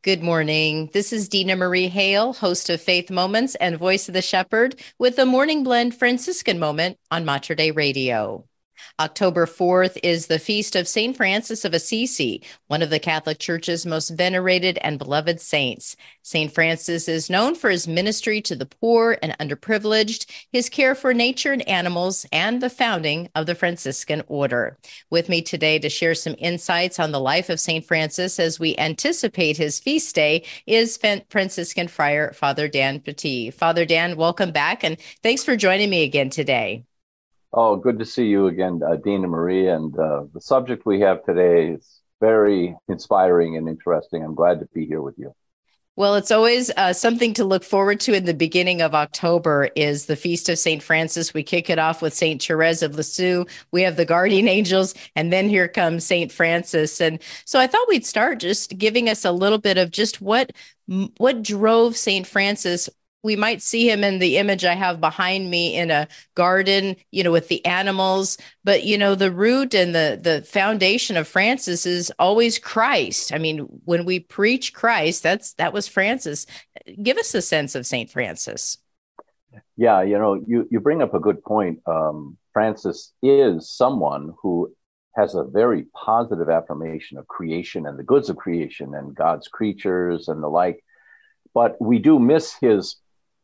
Good morning. This is Dina Marie Hale, host of Faith Moments and Voice of the Shepherd, with the Morning Blend Franciscan Moment on Mater Dei Radio. October 4th is the feast of St. Francis of Assisi, one of the Catholic Church's most venerated and beloved saints. St. Francis is known for his ministry to the poor and underprivileged, his care for nature and animals, and the founding of the Franciscan Order. With me today to share some insights on the life of St. Francis as we anticipate his feast day is Franciscan Friar Father Dan Petit. Father Dan, welcome back, and thanks for joining me again today. Oh, good to see you again, Dina Marie. And the subject we have today is very inspiring and interesting. I'm glad to be here with you. Well, it's always something to look forward to in the beginning of October is the Feast of St. Francis. We kick it off with St. Therese of Lisieux. We have the guardian angels, and then here comes St. Francis. And so I thought we'd start just giving us a little bit of just what drove St. Francis. We might see him in the image I have behind me in a garden, with the animals. But, the root and the foundation of Francis is always Christ. I mean, when we preach Christ, that was Francis. Give us a sense of St. Francis. Yeah, you bring up a good point. Francis is someone who has a very positive affirmation of creation and the goods of creation and God's creatures and the like. But we do miss his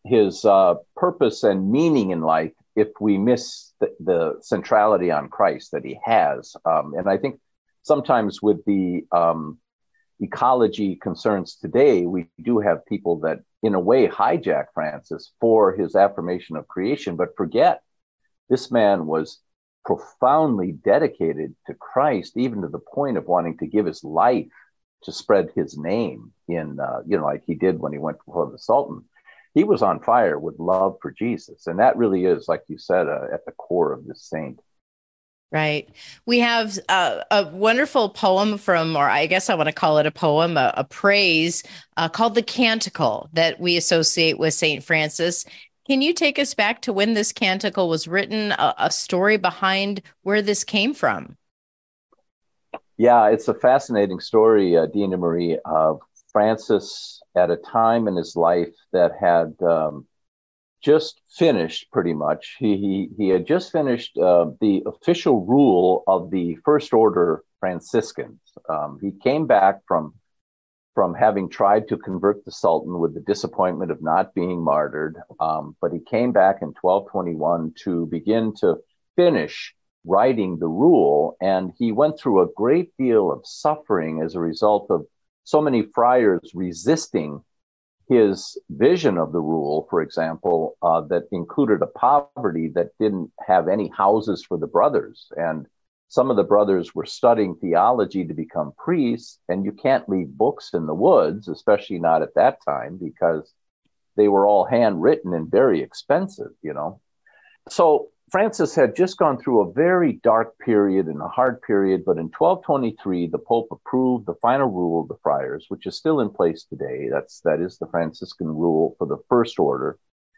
purpose and meaning in life if we miss the centrality on Christ that he has. And I think sometimes with the ecology concerns today, we do have people that in a way hijack Francis for his affirmation of creation, but forget this man was profoundly dedicated to Christ, even to the point of wanting to give his life to spread his name in, like he did when he went before the Sultan. He was on fire with love for Jesus. And that really is, like you said, at the core of this saint. Right. We have a wonderful poem from, or I guess I want to call it a poem, a praise called the Canticle that we associate with St. Francis. Can you take us back to when this canticle was written, a story behind where this came from? Yeah, it's a fascinating story, Dina Marie, of Francis at a time in his life that had just finished pretty much. He had just finished the official rule of the First Order Franciscans. He came back from having tried to convert the Sultan with the disappointment of not being martyred, but he came back in 1221 to begin to finish writing the rule, and he went through a great deal of suffering as a result of so many friars resisting his vision of the rule, for example, that included a poverty that didn't have any houses for the brothers. And some of the brothers were studying theology to become priests, and you can't leave books in the woods, especially not at that time, because they were all handwritten and very expensive, So Francis had just gone through a very dark period and a hard period, but in 1223, the Pope approved the final rule of the friars, which is still in place today. That is the Franciscan rule for the First Order.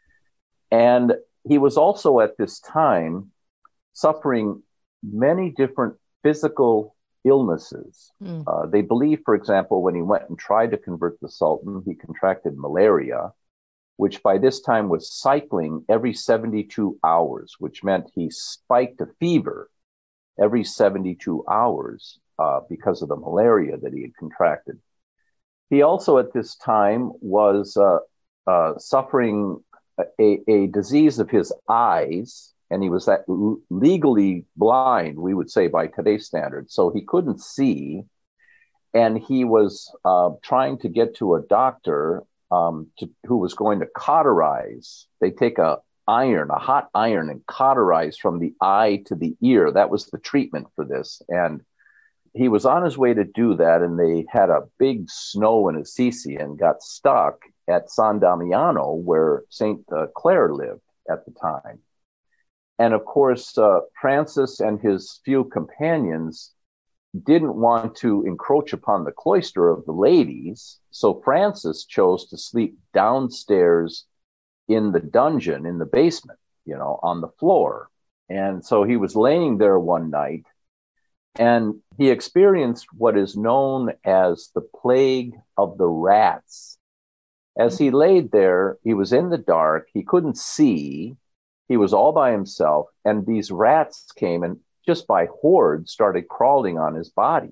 And he was also at this time suffering many different physical illnesses. They believe, for example, when he went and tried to convert the Sultan, he contracted malaria, which by this time was cycling every 72 hours, which meant he spiked a fever every 72 hours because of the malaria that he had contracted. He also at this time was suffering a disease of his eyes, and he was legally blind, we would say by today's standards, so he couldn't see, and he was trying to get to a doctor who was going to cauterize. They take a hot iron, and cauterize from the eye to the ear. That was the treatment for this. And he was on his way to do that, and they had a big snow in Assisi and got stuck at San Damiano, where St. Clare lived at the time. And of course, Francis and his few companions didn't want to encroach upon the cloister of the ladies. So Francis chose to sleep downstairs in the dungeon, in the basement, on the floor. And so he was laying there one night, And he experienced what is known as the plague of the rats. As he laid there, he was in the dark, he couldn't see, he was all by himself, and these rats came and just by hordes started crawling on his body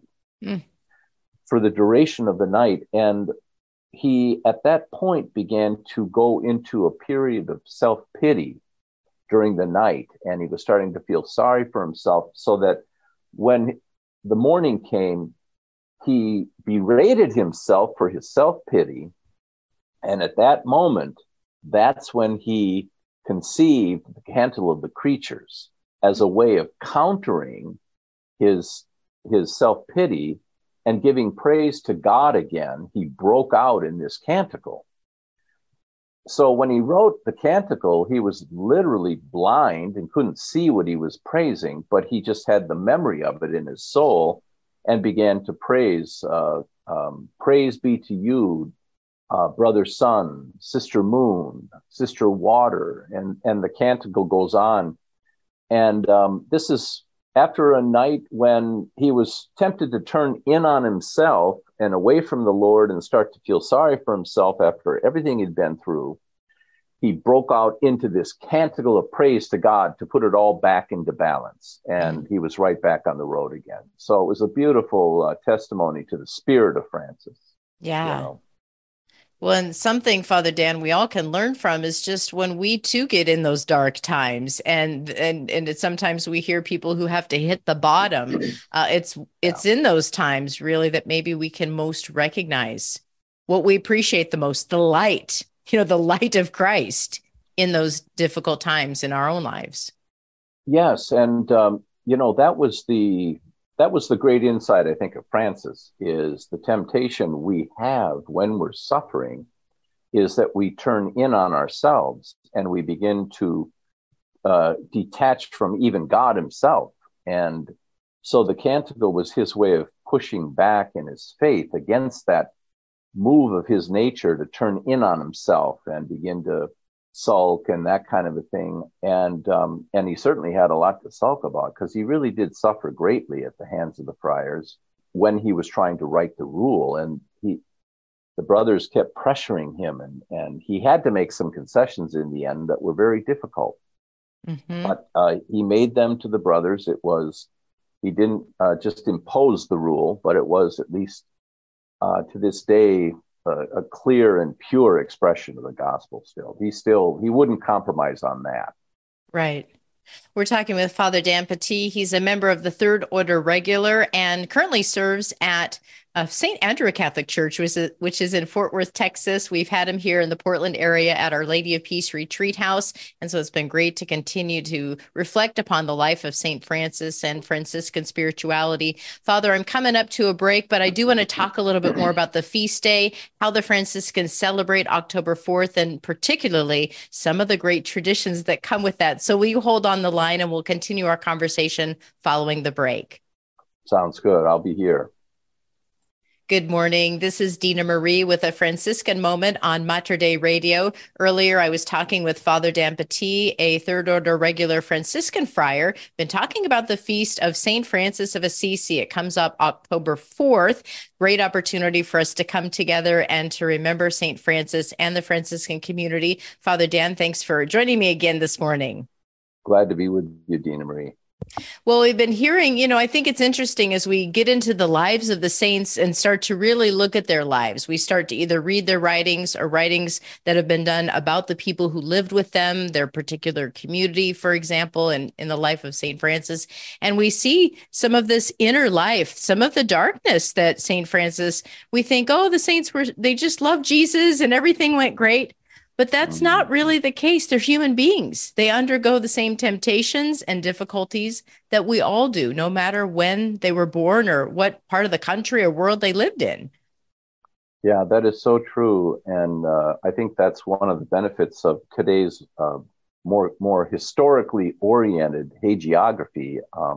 for the duration of the night. And he, at that point, began to go into a period of self-pity during the night, and he was starting to feel sorry for himself, so that when the morning came, he berated himself for his self-pity. And at that moment, that's when he conceived the Canticle of the Creatures as a way of countering his self-pity and giving praise to God again. He broke out in this canticle. So when he wrote the canticle, he was literally blind and couldn't see what he was praising, but he just had the memory of it in his soul and began to praise. Praise be to you, brother sun, sister moon, sister water, and the canticle goes on. And this is after a night when he was tempted to turn in on himself and away from the Lord and start to feel sorry for himself after everything he'd been through. He broke out into this canticle of praise to God to put it all back into balance. And he was right back on the road again. So it was a beautiful testimony to the spirit of Francis. Yeah. You know? Well, and something, Father Dan, we all can learn from is just when we too get in those dark times, and sometimes we hear people who have to hit the bottom. It's in those times really that maybe we can most recognize what we appreciate the most, the light, the light of Christ in those difficult times in our own lives. Yes, and that was the great insight, I think, of Francis, is the temptation we have when we're suffering is that we turn in on ourselves and we begin to detach from even God himself. And so the canticle was his way of pushing back in his faith against that move of his nature to turn in on himself and begin to sulk and that kind of a thing. And he certainly had a lot to sulk about, because he really did suffer greatly at the hands of the friars when he was trying to write the rule. And the brothers kept pressuring him, and he had to make some concessions in the end that were very difficult. Mm-hmm. But he made them to the brothers. He didn't just impose the rule, but it was at least to this day a clear and pure expression of the gospel. He wouldn't compromise on that. Right. We're talking with Father Dan Petit. He's a member of the Third Order Regular and currently serves at St. Andrew Catholic Church, which is in Fort Worth, Texas. We've had him here in the Portland area at Our Lady of Peace Retreat House. And so it's been great to continue to reflect upon the life of St. Francis and Franciscan spirituality. Father, I'm coming up to a break, but I do want to talk a little bit more about the feast day, how the Franciscans celebrate October 4th, and particularly some of the great traditions that come with that. So will you hold on the line and we'll continue our conversation following the break? Sounds good. I'll be here. Good morning. This is Dina Marie with a Franciscan Moment on Mater Dei Radio. Earlier, I was talking with Father Dan Petit, a Third Order Regular Franciscan friar. Been talking about the feast of St. Francis of Assisi. It comes up October 4th. Great opportunity for us to come together and to remember St. Francis and the Franciscan community. Father Dan, thanks for joining me again this morning. Glad to be with you, Dina Marie. Well, we've been hearing, I think it's interesting as we get into the lives of the saints and start to really look at their lives. We start to either read their writings or writings that have been done about the people who lived with them, their particular community, for example, in the life of St. Francis. And we see some of this inner life, some of the darkness that St. Francis, we think, the saints they just loved Jesus and everything went great. But that's not really the case. They're human beings. They undergo the same temptations and difficulties that we all do, no matter when they were born or what part of the country or world they lived in. Yeah, that is so true. And I think that's one of the benefits of today's more historically oriented hagiography.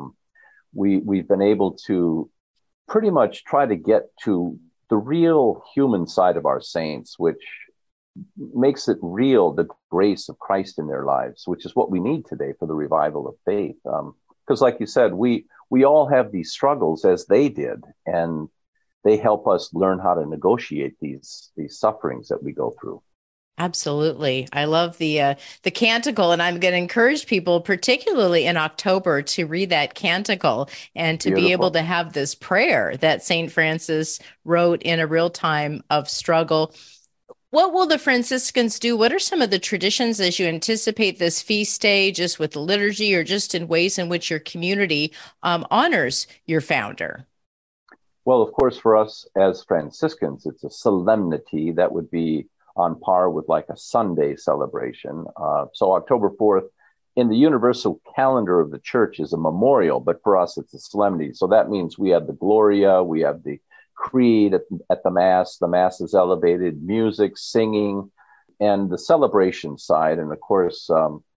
We've been able to pretty much try to get to the real human side of our saints, which makes it real, the grace of Christ in their lives, which is what we need today for the revival of faith. Because like you said, we we all have these struggles as they did, and they help us learn how to negotiate these sufferings that we go through. Absolutely. I love the canticle, and I'm going to encourage people, particularly in October, to read that canticle and to be able Beautiful. to have this prayer that St. Francis wrote in a real time of struggle. What will the Franciscans do? What are some of the traditions as you anticipate this feast day, just with the liturgy or just in ways in which your community honors your founder? Well, of course, for us as Franciscans, it's a solemnity that would be on par with like a Sunday celebration. So October 4th in the universal calendar of the church is a memorial, but for us, it's a solemnity. So that means we have the Gloria, we have the Creed at the Mass. The Mass is elevated, music, singing, and the celebration side. And of course,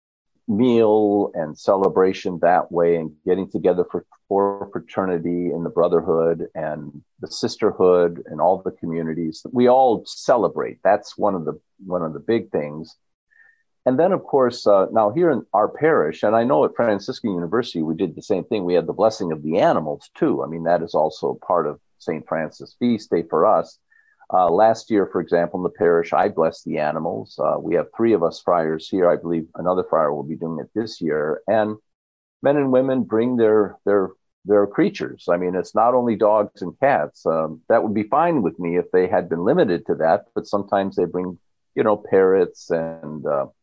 meal and celebration that way, and getting together for fraternity and the brotherhood and the sisterhood and all the communities. We all celebrate. That's one of the big things. And then, of course, now here in our parish, and I know at Franciscan University, we did the same thing. We had the blessing of the animals, too. I mean, that is also part of St. Francis Feast Day for us. Last year, for example, in the parish, I blessed the animals. We have 3 of us friars here. I believe another friar will be doing it this year. And men and women bring their creatures. I mean, it's not only dogs and cats. That would be fine with me if they had been limited to that. But sometimes they bring, parrots and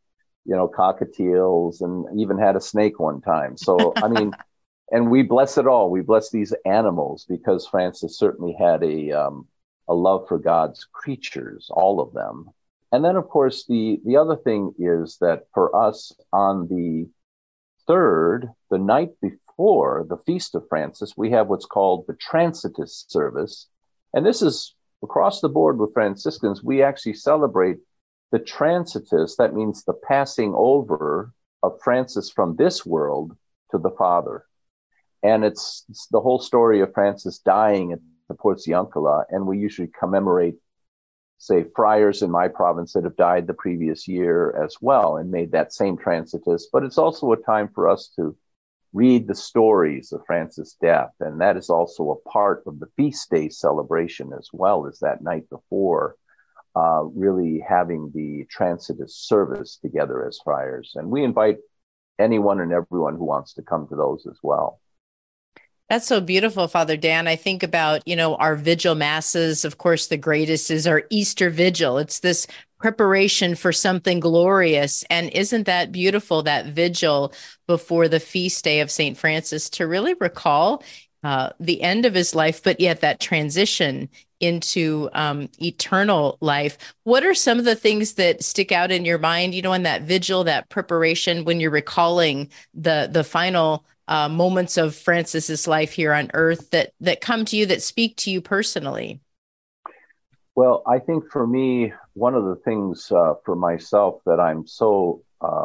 cockatiels, and even had a snake one time. So I mean, and we bless it all. We bless these animals because Francis certainly had a love for God's creatures, all of them. And then, of course, the other thing is that for us on the 3rd, the night before the Feast of Francis, we have what's called the Transitus service. And this is across the board with Franciscans. We actually celebrate the Transitus. That means the passing over of Francis from this world to the Father. And it's the whole story of Francis dying at the Porciuncula, and we usually commemorate, say, friars in my province that have died the previous year as well and made that same Transitus. But it's also a time for us to read the stories of Francis' death, and that is also a part of the feast day celebration as well as that night before, really having the Transitus service together as friars. And we invite anyone and everyone who wants to come to those as well. That's so beautiful, Father Dan. I think about, our vigil masses. Of course, the greatest is our Easter vigil. It's this preparation for something glorious. And isn't that beautiful, that vigil before the feast day of St. Francis, to really recall the end of his life, but yet that transition into eternal life. What are some of the things that stick out in your mind, in that vigil, that preparation, when you're recalling the final moments of Francis's life here on earth that come to you, that speak to you personally? Well, I think for me, one of the things for myself that I'm so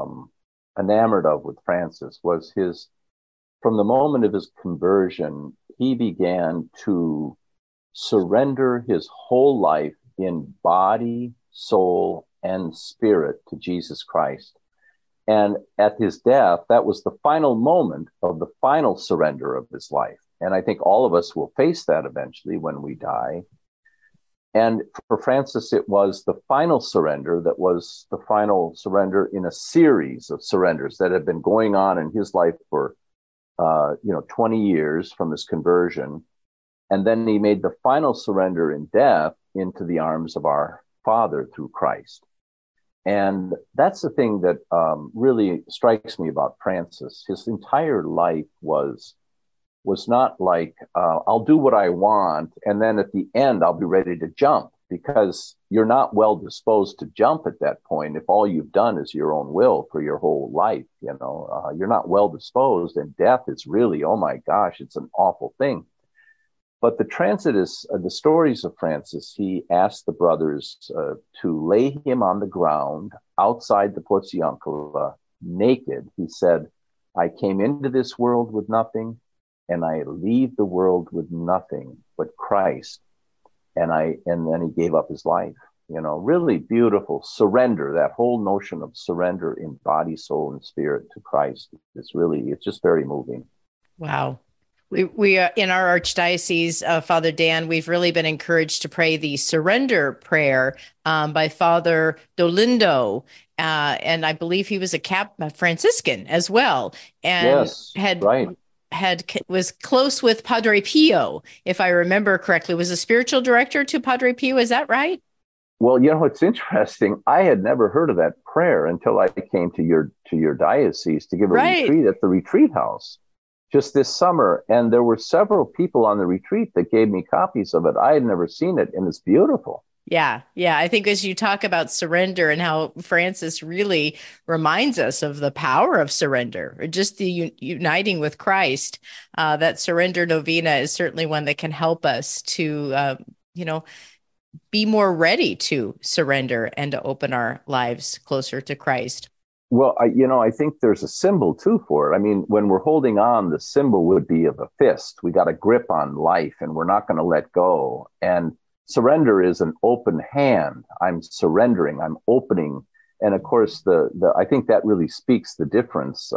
enamored of with Francis was from the moment of his conversion, he began to surrender his whole life in body, soul, and spirit to Jesus Christ. And at his death, that was the final moment of the final surrender of his life. And I think all of us will face that eventually when we die. And for Francis, it was the final surrender that was the final surrender in a series of surrenders that had been going on in his life for 20 years from his conversion. And then he made the final surrender in death into the arms of our Father through Christ. And that's the thing that really strikes me about Francis. His entire life was not like, I'll do what I want, and then at the end, I'll be ready to jump, because you're not well disposed to jump at that point if all you've done is your own will for your whole life. You're not well disposed, and death is really, oh my gosh, it's an awful thing. But the Transitus, the stories of Francis, he asked the brothers to lay him on the ground outside the Porciuncula, naked. He said, I came into this world with nothing, and I leave the world with nothing but Christ. And then he gave up his life. Really beautiful surrender. That whole notion of surrender in body, soul, and spirit to Christ it's just very moving. Wow. We in our archdiocese, Father Dan, we've really been encouraged to pray the surrender prayer by Father Dolindo. And I believe he was a Franciscan as well, and Yes, right. was close with Padre Pio, if I remember correctly. Was a spiritual director to Padre Pio. Is that right? Well, it's interesting. I had never heard of that prayer until I came to your diocese to give a Right. retreat at the retreat house just this summer, and there were several people on the retreat that gave me copies of it. I had never seen it, and it's beautiful. Yeah, yeah. I think as you talk about surrender and how Francis really reminds us of the power of surrender, or just the uniting with Christ, that surrender novena is certainly one that can help us to, you know, be more ready to surrender and to open our lives closer to Christ. Well, I think there's a symbol too for it. I mean, when we're holding on, the symbol would be of a fist. We got a grip on life and we're not going to let go. And surrender is an open hand. I'm surrendering, I'm opening. And of course, I think that really speaks the difference.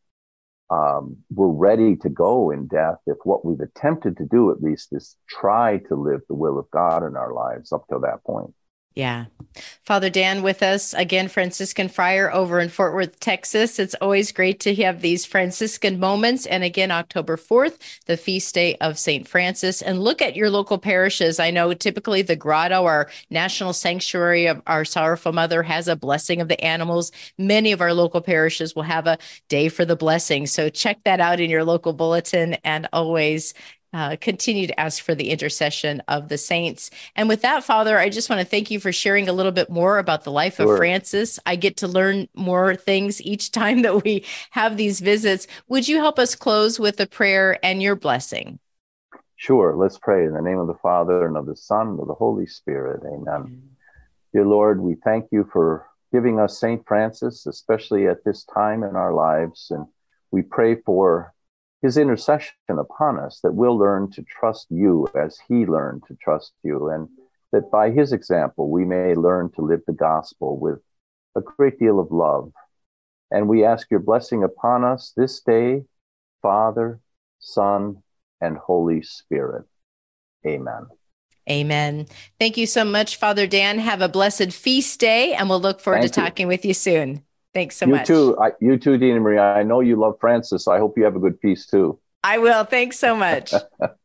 We're ready to go in death if what we've attempted to do, at least, is try to live the will of God in our lives up till that point. Yeah. Father Dan with us again, Franciscan friar over in Fort Worth, Texas. It's always great to have these Franciscan moments. And again, October 4th, the feast day of St. Francis. And look at your local parishes. I know typically the Grotto, our national sanctuary of our Sorrowful Mother, has a blessing of the animals. Many of our local parishes will have a day for the blessing. So check that out in your local bulletin, and always continue to ask for the intercession of the saints. And with that, Father, I just want to thank you for sharing a little bit more about the life of Sure. Francis. I get to learn more things each time that we have these visits. Would you help us close with a prayer and your blessing? Sure. Let's pray in the name of the Father and of the Son and of the Holy Spirit. Amen. Dear Lord, we thank you for giving us St. Francis, especially at this time in our lives. And we pray for his intercession upon us, that we'll learn to trust you as he learned to trust you, and that by his example, we may learn to live the gospel with a great deal of love. And we ask your blessing upon us this day, Father, Son, and Holy Spirit. Amen. Amen. Thank you so much, Father Dan. Have a blessed feast day, and we'll look forward to talking with you soon. Thanks so much. You too, Dina Maria. I know you love Francis. I hope you have a good feast too. I will. Thanks so much.